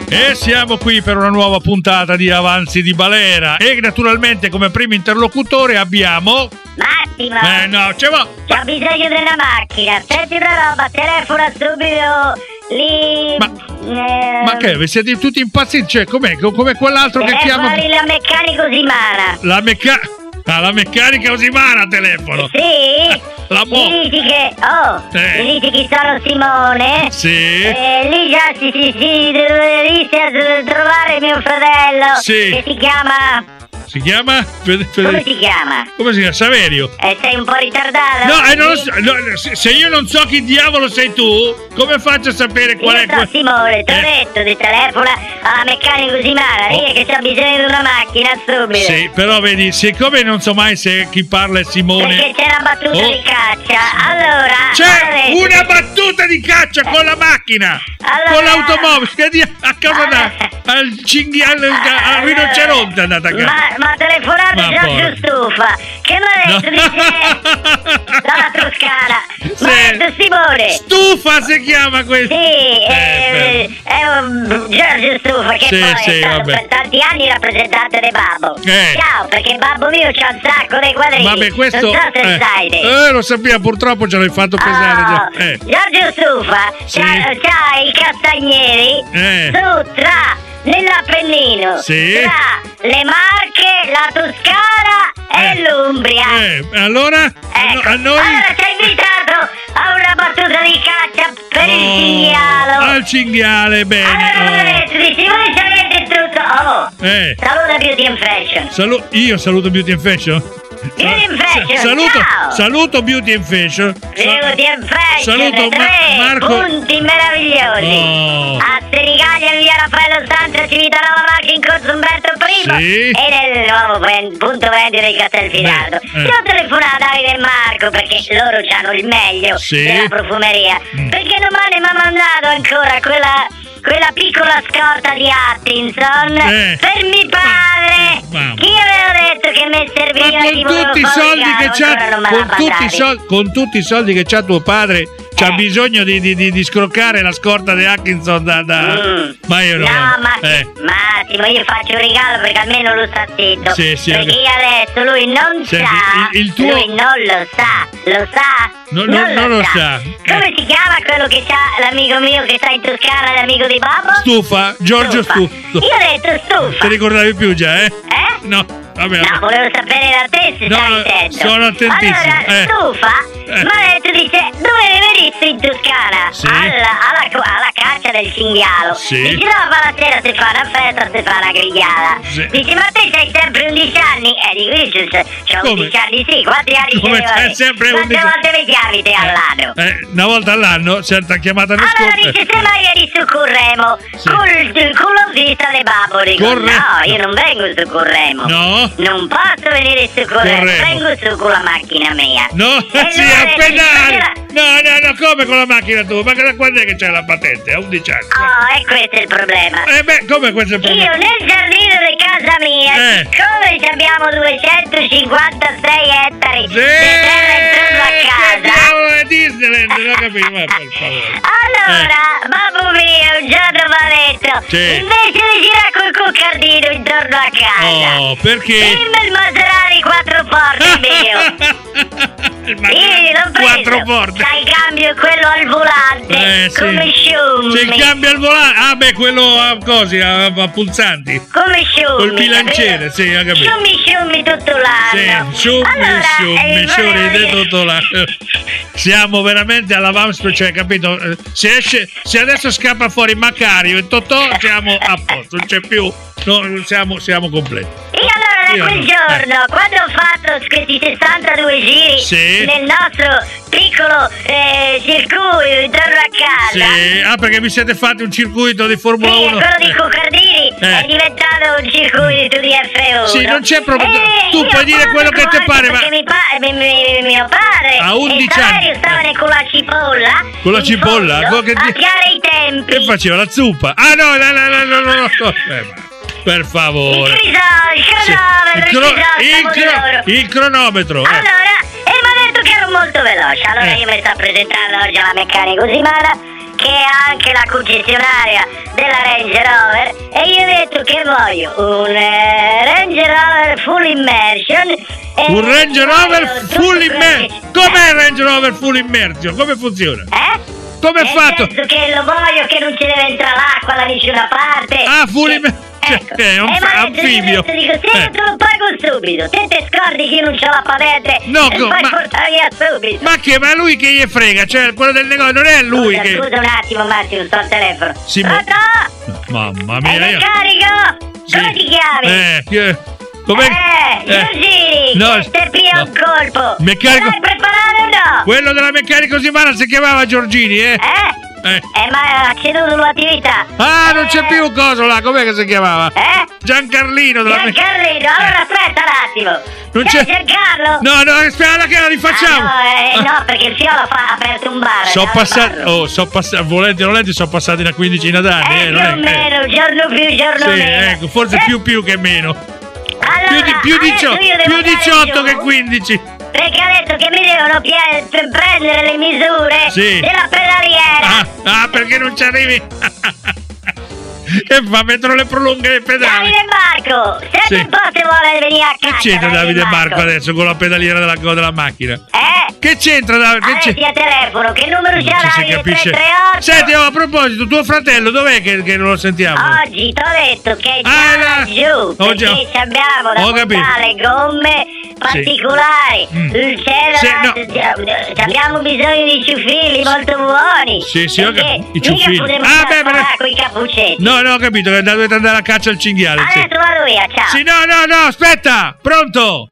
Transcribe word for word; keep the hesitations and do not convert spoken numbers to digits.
E siamo qui per una nuova puntata di Avanzi di Balera. E naturalmente come primo interlocutore abbiamo... Massimo! Eh no, c'è va... C'ho bisogno della macchina, senti una roba, telefona subito lì... Ma, eh, ma che, vi siete tutti impazziti? Cioè, com'è? Come quell'altro che chiama... Telefoni la meccanico Simana. La meccanica... Ah, la meccanica Osimana telefono. Sì? La mo... Gli dici che... Oh, Eh. gli dici che sono Simone. Sì. E lì già si, si, si dovresti trovare mio fratello. Sì. Che si chiama... Si chiama? Fede- Fede- Come si chiama? Come si chiama? Saverio. E sei un po' ritardato? No, eh, non lo so, no, se- se io non so chi diavolo sei tu, come faccio a sapere qual Io è so quel... Simone, ti ho Eh. detto di telefona alla meccanico Simana, lì Oh. è che c'ha bisogno di una macchina subito. Sì, però vedi, siccome non so mai se chi parla è Simone... Perché c'è una battuta Oh. di caccia. Allora, C'è allora, una battuta di caccia con la macchina, Allora- con l'automobile, che di- a cosa da... al cinghiale, al, al rinoceronte è andata a casa. Ma, ma telefonato Ma Giorgio porca. Stufa, che mi ha detto di te dalla Toscana. Sì. Mi ha detto Simone. Stufa si chiama questo. Sì, Eh, eh, è un Giorgio Stufa che Sì, poi sì, è stato vabbè. per tanti anni rappresentante di Babbo. Eh. Ciao, perché Babbo mio c'ha un sacco di quadrini. Vabbè, questo... Non so se eh, sai te. eh, lo sapevo, purtroppo ce l'hai fatto pesare già. Oh, Eh. Giorgio Stufa Sì. c'ha, c'ha i Castagneri Eh. su tra nell'Appennino, Sì. tra le Marche, la Toscana e Eh. l'Umbria. Eh, allora? A no- Ecco. a noi... Allora ci ha invitato a una battuta di caccia per il Oh, cinghialo. al cinghiale, bene. Allora oh. adesso dici, voi sapete tutto. Oh, Eh. saluta Beauty and Fashion. Salu- io saluto Beauty and Fashion. Beauty and Fashion, saluto, ciao. saluto Beauty and Fashion. Sa- Beauty and Fashion, saluto Ma- tre Marco. punti meravigliosi. Oh. A Senigallia, via Raffaello Stanza, Civitanova Marche in corso Umberto I. Sì. E nel nuovo ven- punto vendita di Castelfidardo. Beh, eh. Io ho telefonato a Davide e Marco perché loro hanno il meglio Sì. della profumeria. Mm. Perché domani mi ha mandato ancora quella, quella piccola scorta di Atkinson Eh. per mio padre. Mamma. Chi aveva detto che mi serviva Ma di con tutti i soldi che c'ha, ancora non me con l'ha tutti, i mandati. soldi, con tutti i soldi che c'ha tuo padre, c'ha Eh. bisogno di, di, di, di scroccare la scorta di Atkinson da, da... Mm. Ma io no. No, ma eh. Massimo, io faccio un regalo perché almeno lo sta zitto. Sì, sì, perché ok. io adesso lui non Senti, sa. il- il tuo- Lui non lo sa. Lo sa? No, no, non lo sa. Come si chiama quello che c'ha l'amico mio che sta in Toscana, l'amico di Babbo? Stufa, Giorgio Stufa. Io ho detto stufa. Ti ricordavi più già, eh? Eh? No, vabbè. No, volevo sapere da te se No, stai attento. sono attentissimo, Allora, eh. stufa, Eh. mi ha detto, dice, dove veniste in Toscana? Sì. Alla, alla, alla caccia del cinghialo. Sì. Dice, no, ma la sera si fa una festa, si fa una grigliata. Sì. Dice, ma te sei sempre undici anni? E dico, io c'ho- c'ho Come? undici anni, sì, quanti anni Come ce ne c'hai vuoi? sempre Quante undici? volte mi chiami te all'anno? Eh, una volta all'anno, certa chiamata ne Allora scorsa. dice, se mai eri su Curremo, Sì. col culo vista le babbo, dico, Corre- no, io non vengo su Curremo. No? Non posso venire su Corremo, Corremo. vengo su con la macchina mia. No, E sì, allora a dice, pedali! "Stasera-" No, no, no, come con la macchina tu? Ma da quando è che c'hai la patente? A undici anni. Oh, e questo è il problema. Eh beh, come questo è il Io problema? nel giardino di casa mia, Eh. siccome abbiamo duecentocinquantasei ettari Sì! di terra intorno a Che casa, diavolo è Disneyland? Non capivo, ma per favore. allora, babbo mio, un giorno mi ha detto, Sì. invece di girare col cucardino intorno a casa, Oh, perché? dimmi il Maserati quattro porte mio. Il Io Maserati l'ho preso. quattro porte. C'ha il cambio quello al volante. Eh, sì. Come sciumi. C'è il cambio al volante. Ah, beh, quello a così, a, a pulsanti. Come sciumi. Col bilanciere, sì, ho capito. Sciumi sciumi tutto l'anno. Sì, sciumi, allora, sciumi, eh, sciumi volevo di dire- tutto là. Siamo veramente alla Vamsp, cioè, capito? Eh, Se, esce, se adesso scappa fuori Macario e Totò, siamo a posto, non c'è più, no, siamo, siamo completi. E allora da Io quel no. giorno, quando ho fatto questi sessantadue giri Sì. nel nostro piccolo eh, circuito intorno a casa, Sì, ah, perché vi siete fatti un circuito di sì, Formula e uno? quello di Eh. Cucardini Eh. è diventato un circuito di F uno. Sì, non c'è problema. E Tu io puoi dire ho quello che fatto ti pare, ma- perché mi pa- mi- mi- mio padre A undici e Saverio anni. stavano con la cipolla Con la in cipolla? fondo Con che a di- piare i tempi. Che faceva la zuppa? Ah, no, no, no, no, no, no, no. Eh, ma- per Il favore. crisol, il Sì. cronometro, Il, il, cro- crisol, il siamo di cro- loro. il cronometro. eh. Allora, e mi ha detto che ero molto veloce. Allora Eh. io mi sto presentando oggi alla meccanico Simana che è anche la concessionaria della Range Rover, e io ho detto che voglio un eh, Range Rover full immersion. e Un Range Rover voglio tutto full quello immersion. che- Com'è il Range Rover full immersion? Come funziona? Eh? Come è Nel fatto? senso che lo voglio che non ci deve entrare l'acqua da nessuna parte. Ah, full Che- immersion. Ecco. È un E m'ha detto, anfibio. io ho detto, dico, se Eh. te lo pago subito, te te scordi che io non c'ho la patente No, e co- fai ma- portare via subito. Ma che? Ma lui che gli frega? Cioè, quello del negozio non è lui scusa, che. scusa un attimo Massimo, sto al telefono. Sì, ma- Pronto? Mamma È mia, in io. carico? Sì. Come ti chiami? Eh, che- com'è? Eh, Giorgini, No, che te pia no. un colpo. Meccanico- L'hai preparato o no? Quello della meccanico Simana si chiamava Giorgini, eh? Eh? Eh. Eh, ma ha ceduto l'attività. Ah, non c'è Eh, più coso là, com'è che si chiamava? Eh? Giancarlino della me- Giancarlino, allora aspetta un attimo. Non Sei c'è- Giancarlo? No, no, aspetta che la rifacciamo. Ah, no, eh, no, perché il Fiolo fa, ha aperto un bar. So eh, passati, parlo. oh, so passati, volenti o nolenti, sono passati una quindicina d'anni, Eh, eh, più non o è che- meno, giorno più, giorno Sì, meno. ecco, forse Eh, più più che meno. allora, Più di, più adesso dicio- io devo più andare diciotto giù, che quindici. Perché ha detto che mi devono pie- per prendere le misure Sì. della pedaliera. Ah, ah, perché non ci arrivi? E fa mettono le prolunghe nei pedali. Davide Marco, se Sì. un po' se vuole venire a Che casa. c'entra Davide Marco adesso con la pedaliera della, della macchina? Eh? Che c'entra Davide? Che Adesso c'è- a telefono, che numero Non c'è ci si Davide? capisce. tre tre otto. Senti, oh, a proposito, tuo fratello dov'è che, che non lo sentiamo? Oggi ti ho detto che è Ah, già là. laggiù, Oh, già. perché ci abbiamo da Ho capito. montare gomme particolari. Mm. C'è Sì, da- no. ci abbiamo bisogno di ciuffilli molto buoni. Sì, sì, ho perché capito. I mica ciuffilli. potremo Ah, beh, sparare beh. con i cappuccetti. No, no, ho capito che dovete andare a caccia al cinghiale. Sì. Adesso vado via, ciao. Sì, no, no, no, aspetta! Pronto?